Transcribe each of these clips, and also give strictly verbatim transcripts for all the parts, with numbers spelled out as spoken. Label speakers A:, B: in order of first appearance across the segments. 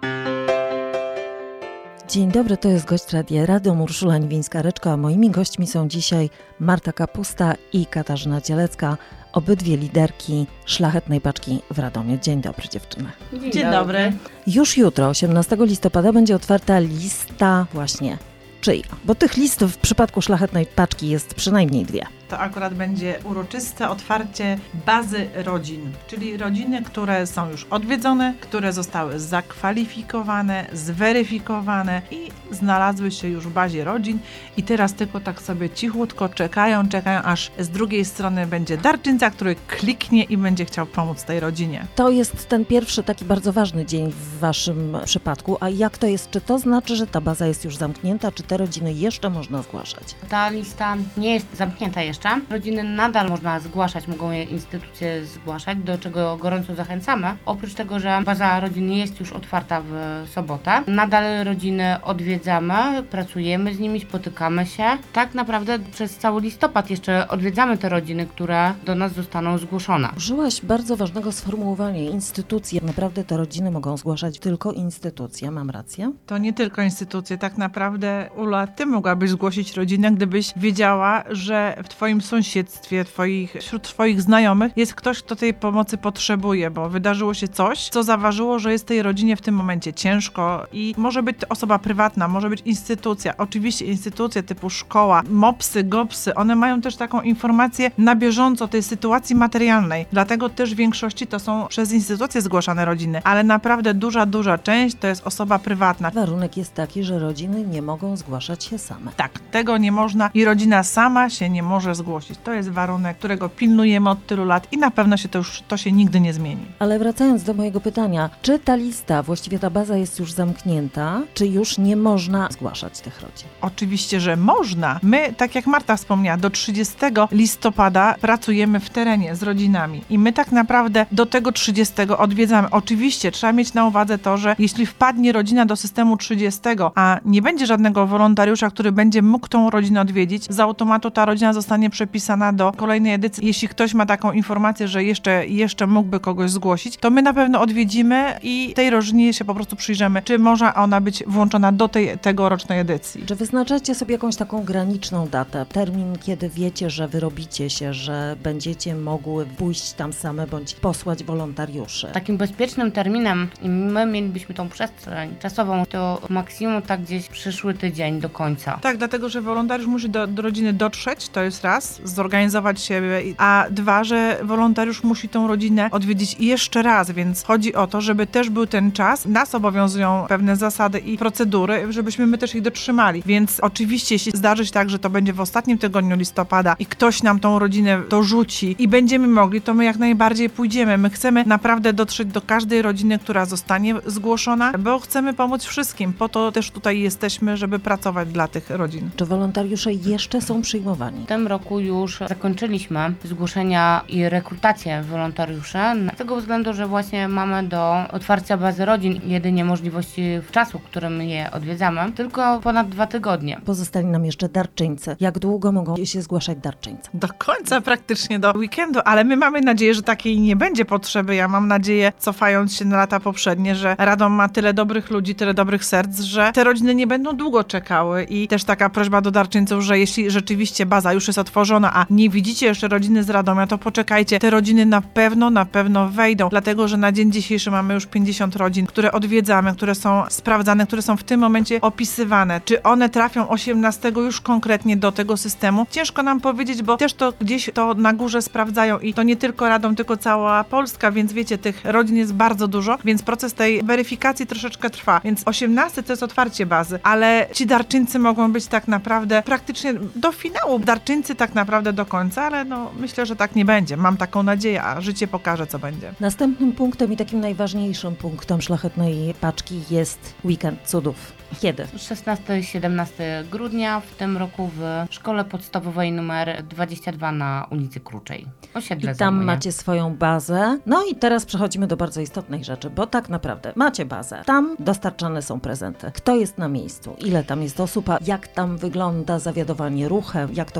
A: Dzień dobry, to jest gość Radia Radom, Urszula Niwińska-Reczko, a moimi gośćmi są dzisiaj Marta Kapusta i Katarzyna Cielecka, obydwie liderki Szlachetnej Paczki w Radomiu. Dzień dobry, dziewczyny.
B: Dzień, Dzień dobry.
A: Już jutro, osiemnastego listopada, będzie otwarta lista właśnie czyja, bo tych list w przypadku Szlachetnej Paczki jest przynajmniej dwie.
B: To akurat będzie uroczyste otwarcie bazy rodzin, czyli rodziny, które są już odwiedzone, które zostały zakwalifikowane, zweryfikowane i znalazły się już w bazie rodzin i teraz tylko tak sobie cichutko czekają, czekają, aż z drugiej strony będzie darczyńca, który kliknie i będzie chciał pomóc tej rodzinie.
A: To jest ten pierwszy taki bardzo ważny dzień w waszym przypadku, a jak to jest? Czy to znaczy, że ta baza jest już zamknięta, czy te rodziny jeszcze można zgłaszać?
C: Ta lista nie jest zamknięta jeszcze. Rodziny nadal można zgłaszać, mogą je instytucje zgłaszać, do czego gorąco zachęcamy. Oprócz tego, że baza rodzin jest już otwarta w sobotę, nadal rodziny odwiedzamy, pracujemy z nimi, spotykamy się. Tak naprawdę przez cały listopad jeszcze odwiedzamy te rodziny, które do nas zostaną zgłoszone.
A: Użyłaś bardzo ważnego sformułowania, instytucje. Naprawdę te rodziny mogą zgłaszać tylko instytucje, mam rację?
B: To nie tylko instytucje, tak naprawdę, Ula, ty mogłabyś zgłosić rodzinę, gdybyś wiedziała, że w twoim sąsiedztwie, twoich, wśród twoich znajomych jest ktoś, kto tej pomocy potrzebuje, bo wydarzyło się coś, co zaważyło, że jest tej rodzinie w tym momencie ciężko i może być to osoba prywatna, może być instytucja. Oczywiście instytucje typu szkoła, mopsy, gopsy, one mają też taką informację na bieżąco tej sytuacji materialnej. Dlatego też w większości to są przez instytucje zgłaszane rodziny, ale naprawdę duża, duża część to jest osoba prywatna.
A: Warunek jest taki, że rodziny nie mogą zgłaszać się same.
B: Tak, tego nie można i rodzina sama się nie może zgłosić. To jest warunek, którego pilnujemy od tylu lat i na pewno się to już to się nigdy nie zmieni.
A: Ale wracając do mojego pytania, czy ta lista, właściwie ta baza jest już zamknięta, czy już nie można zgłaszać tych rodzin?
B: Oczywiście, że można. My, tak jak Marta wspomniała, do trzydziestego listopada pracujemy w terenie z rodzinami i my tak naprawdę do tego trzydziestego odwiedzamy. Oczywiście trzeba mieć na uwadze to, że jeśli wpadnie rodzina do systemu trzydziestego, a nie będzie żadnego wolontariusza, który będzie mógł tą rodzinę odwiedzić, z automatu ta rodzina zostanie przepisana do kolejnej edycji. Jeśli ktoś ma taką informację, że jeszcze, jeszcze mógłby kogoś zgłosić, to my na pewno odwiedzimy i tej rodzinie się po prostu przyjrzymy, czy może ona być włączona do tej tegorocznej edycji.
A: Czy wyznaczacie sobie jakąś taką graniczną datę, termin, kiedy wiecie, że wyrobicie się, że będziecie mogły pójść tam same bądź posłać wolontariuszy?
C: Takim bezpiecznym terminem i my mielibyśmy tą przestrzeń czasową, to maksimum tak gdzieś przyszły tydzień do końca.
B: Tak, dlatego, że wolontariusz musi do, do rodziny dotrzeć, to jest raz, zorganizować się, a dwa, że wolontariusz musi tą rodzinę odwiedzić jeszcze raz, więc chodzi o to, żeby też był ten czas. Nas obowiązują pewne zasady i procedury, żebyśmy my też ich dotrzymali, więc oczywiście jeśli zdarzy się tak, że to będzie w ostatnim tygodniu listopada i ktoś nam tą rodzinę dorzuci i będziemy mogli, to my jak najbardziej pójdziemy. My chcemy naprawdę dotrzeć do każdej rodziny, która zostanie zgłoszona, bo chcemy pomóc wszystkim. Po to też tutaj jesteśmy, żeby pracować dla tych rodzin.
A: Czy wolontariusze jeszcze są przyjmowani?
C: W tym roku już zakończyliśmy zgłoszenia i rekrutację wolontariuszy z tego względu, że właśnie mamy do otwarcia bazy rodzin jedynie możliwości w czasu, w którym je odwiedzamy, tylko ponad dwa tygodnie.
A: Pozostali nam jeszcze darczyńcy. Jak długo mogą się zgłaszać darczyńcy?
B: Do końca praktycznie, do weekendu, ale my mamy nadzieję, że takiej nie będzie potrzeby. Ja mam nadzieję, cofając się na lata poprzednie, że Radom ma tyle dobrych ludzi, tyle dobrych serc, że te rodziny nie będą długo czekały i też taka prośba do darczyńców, że jeśli rzeczywiście baza już jest otworzona, a nie widzicie jeszcze rodziny z Radomia, to poczekajcie. Te rodziny na pewno, na pewno wejdą, dlatego, że na dzień dzisiejszy mamy już pięćdziesiąt rodzin, które odwiedzamy, które są sprawdzane, które są w tym momencie opisywane. Czy one trafią osiemnastego już konkretnie do tego systemu? Ciężko nam powiedzieć, bo też to gdzieś to na górze sprawdzają i to nie tylko Radom, tylko cała Polska, więc wiecie, tych rodzin jest bardzo dużo, więc proces tej weryfikacji troszeczkę trwa. Więc osiemnasty to jest otwarcie bazy, ale ci darczyńcy mogą być tak naprawdę praktycznie do finału. Darczyńcy tak naprawdę do końca, ale no myślę, że tak nie będzie. Mam taką nadzieję, a życie pokaże, co będzie.
A: Następnym punktem i takim najważniejszym punktem Szlachetnej Paczki jest Weekend Cudów. Kiedy?
C: szesnastego i siedemnastego grudnia w tym roku w Szkole Podstawowej numer dwadzieścia dwa na ulicy Kruczej. Osiedle
A: I tam
C: Zamonia.
A: macie swoją bazę. No i teraz przechodzimy do bardzo istotnej rzeczy, bo tak naprawdę macie bazę. Tam dostarczane są prezenty. Kto jest na miejscu? Ile tam jest osób? A jak tam wygląda zawiadowanie ruchem? Jak to wszystko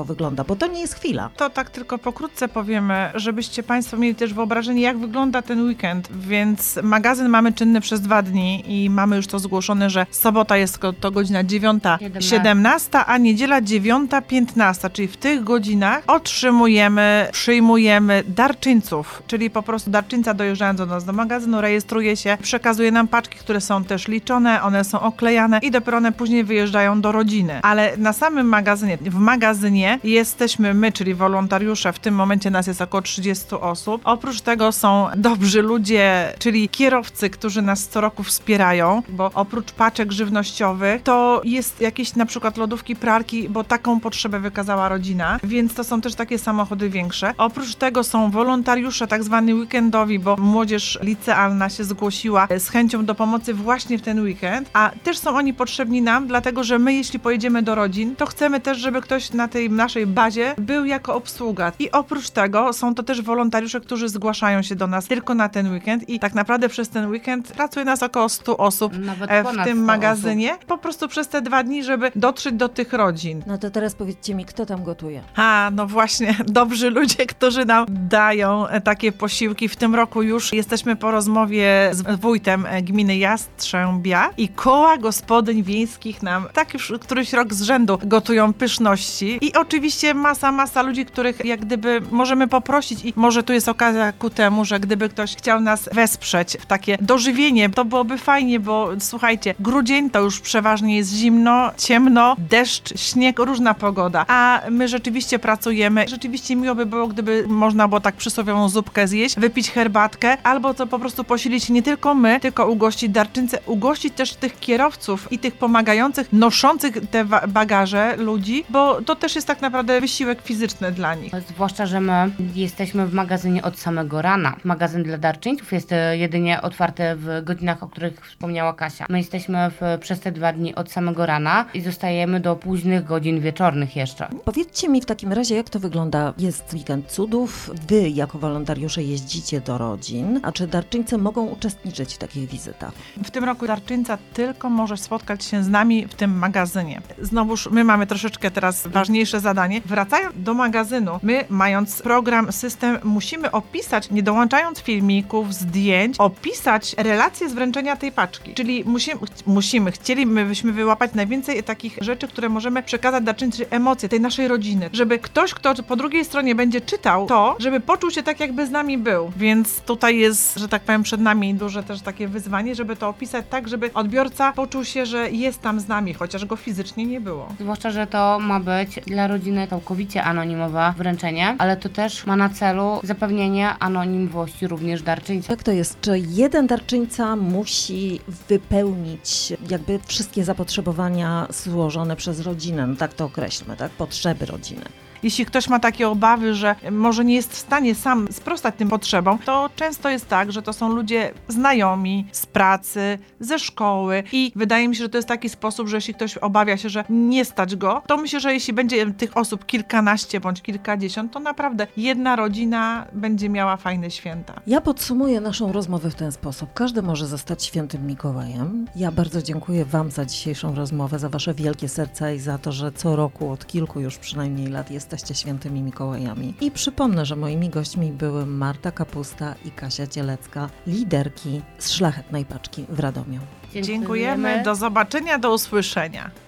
A: wygląda? Bo to nie jest chwila.
B: To tak tylko pokrótce powiemy, żebyście Państwo mieli też wyobrażenie, jak wygląda ten weekend. Więc magazyn mamy czynny przez dwa dni i mamy już to zgłoszone, że sobota jest to, to godzina dziewiąta siedemnasta, a niedziela dziewiąta piętnasta, czyli w tych godzinach otrzymujemy, przyjmujemy darczyńców, czyli po prostu darczyńca dojeżdżając do nas do magazynu, rejestruje się, przekazuje nam paczki, które są też liczone, one są oklejane i dopiero one później wyjeżdżają do rodziny. Ale na samym magazynie, w magazynie jesteśmy my, czyli wolontariusze, w tym momencie nas jest około trzydzieści osób. Oprócz tego są dobrzy ludzie, czyli kierowcy, którzy nas co roku wspierają, bo oprócz paczek żywnościowych to jest jakieś na przykład lodówki, pralki, bo taką potrzebę wykazała rodzina, więc to są też takie samochody większe. Oprócz tego są wolontariusze tak zwani weekendowi, bo młodzież licealna się zgłosiła z chęcią do pomocy właśnie w ten weekend, a też są oni potrzebni nam, dlatego że my jeśli pojedziemy do rodzin, to chcemy też, żeby ktoś na tej naszej bazie był jako obsługa. I oprócz tego są to też wolontariusze, którzy zgłaszają się do nas tylko na ten weekend i tak naprawdę przez ten weekend pracuje nas około stu osób
C: Nawet
B: e, w
C: ponad
B: tym
C: sto
B: magazynie,
C: osób.
B: po prostu przez te dwa dni, żeby dotrzeć do tych rodzin.
A: No to teraz powiedzcie mi, kto tam gotuje?
B: A, no właśnie, dobrzy ludzie, którzy nam dają e, takie posiłki. W tym roku już jesteśmy po rozmowie z wójtem e, gminy Jastrzębia i koła gospodyń wiejskich nam tak już któryś rok z rzędu gotują pyszności i oczywiście masa, masa ludzi, których jak gdyby możemy poprosić i może tu jest okazja ku temu, że gdyby ktoś chciał nas wesprzeć w takie dożywienie, to byłoby fajnie, bo słuchajcie, grudzień to już przeważnie jest zimno, ciemno, deszcz, śnieg, różna pogoda, a my rzeczywiście pracujemy. Rzeczywiście miło by było, gdyby można było tak przysłowiową zupkę zjeść, wypić herbatkę, albo to po prostu posilić nie tylko my, tylko ugościć darczyńcę, ugościć też tych kierowców i tych pomagających, noszących te wa- bagaże ludzi, bo to też jest tak naprawdę wysiłek fizyczny dla nich.
C: Zwłaszcza, że my jesteśmy w magazynie od samego rana. Magazyn dla darczyńców jest e, jedynie otwarty w godzinach, o których wspomniała Kasia. My jesteśmy w, przez te dwa dni od samego rana i zostajemy do późnych godzin wieczornych jeszcze.
A: Powiedzcie mi w takim razie, jak to wygląda? Jest weekend cudów, wy jako wolontariusze jeździcie do rodzin, a czy darczyńcy mogą uczestniczyć w takich wizytach?
B: W tym roku darczyńca tylko może spotkać się z nami w tym magazynie. Znowuż my mamy troszeczkę teraz ważniejsze zadanie. Wracając do magazynu, my mając program, system, musimy opisać, nie dołączając filmików, zdjęć, opisać relacje z wręczenia tej paczki. Czyli musimy, musimy chcielibyśmy wyłapać najwięcej takich rzeczy, które możemy przekazać darczyńcy, emocje tej naszej rodziny, żeby ktoś, kto po drugiej stronie będzie czytał to, żeby poczuł się tak, jakby z nami był. Więc tutaj jest, że tak powiem, przed nami duże też takie wyzwanie, żeby to opisać tak, żeby odbiorca poczuł się, że jest tam z nami, chociaż go fizycznie nie było.
C: Zwłaszcza, że to ma być dla rodziny całkowicie anonimowe wręczenie, ale to też ma na celu zapewnienie anonimowości również darczyńców.
A: Jak to jest? Czy jeden darczyńca musi wypełnić jakby wszystkie zapotrzebowania złożone przez rodzinę? No tak to określmy, tak? Potrzeby rodziny.
B: Jeśli ktoś ma takie obawy, że może nie jest w stanie sam sprostać tym potrzebom, to często jest tak, że to są ludzie znajomi z pracy, ze szkoły i wydaje mi się, że to jest taki sposób, że jeśli ktoś obawia się, że nie stać go, to myślę, że jeśli będzie tych osób kilkanaście bądź kilkadziesiąt, to naprawdę jedna rodzina będzie miała fajne święta.
A: Ja podsumuję naszą rozmowę w ten sposób. Każdy może zostać świętym Mikołajem. Ja bardzo dziękuję Wam za dzisiejszą rozmowę, za Wasze wielkie serca i za to, że co roku od kilku już przynajmniej lat jesteście świętymi Mikołajami. I przypomnę, że moimi gośćmi były Marta Kapusta i Kasia Cielecka, liderki z Szlachetnej Paczki w Radomiu.
B: Dziękujemy. Do zobaczenia, do usłyszenia.